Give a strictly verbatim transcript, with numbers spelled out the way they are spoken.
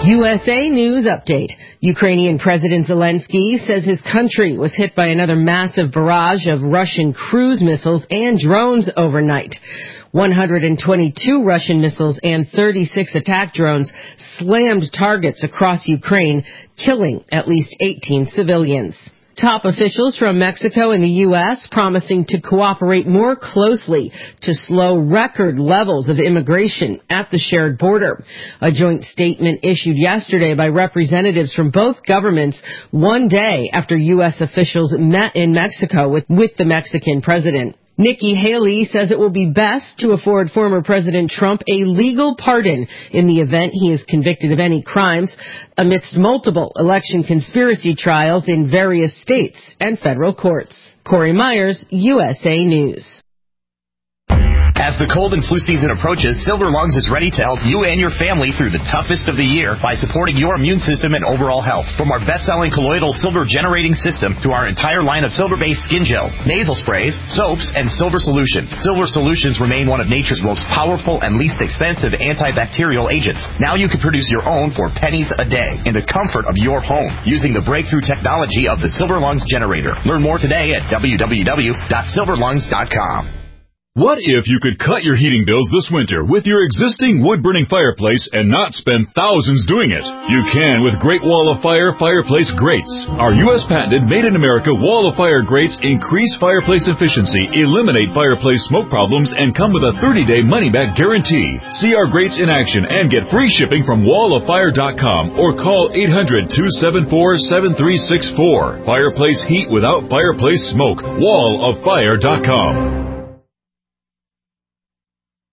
U S A News Update. Ukrainian President Zelensky says his country was hit by another massive barrage of Russian cruise missiles and drones overnight. one hundred twenty-two Russian missiles and thirty-six attack drones slammed targets across Ukraine, killing at least eighteen civilians. Top officials from Mexico and the U S promising to cooperate more closely to slow record levels of immigration at the shared border. A joint statement issued yesterday by representatives from both governments one day after U S officials met in Mexico with, with the Mexican president. Nikki Haley says it will be best to afford former President Trump a legal pardon in the event he is convicted of any crimes amidst multiple election conspiracy trials in various states and federal courts. Corey Myers, U S A News. As the cold and flu season approaches, Silver Lungs is ready to help you and your family through the toughest of the year by supporting your immune system and overall health. From our best-selling colloidal silver generating system to our entire line of silver-based skin gels, nasal sprays, soaps, and silver solutions. Silver solutions remain one of nature's most powerful and least expensive antibacterial agents. Now you can produce your own for pennies a day in the comfort of your home using the breakthrough technology of the Silver Lungs generator. Learn more today at w w w dot silver lungs dot com. What if you could cut your heating bills this winter with your existing wood-burning fireplace and not spend thousands doing it? You can with Great Wall of Fire fireplace grates. Our U S patented made-in-America Wall of Fire grates increase fireplace efficiency, eliminate fireplace smoke problems, and come with a thirty-day money-back guarantee. See our grates in action and get free shipping from wall of fire dot com or call eight hundred, two seven four, seven three six four. Fireplace heat without fireplace smoke. wall of fire dot com.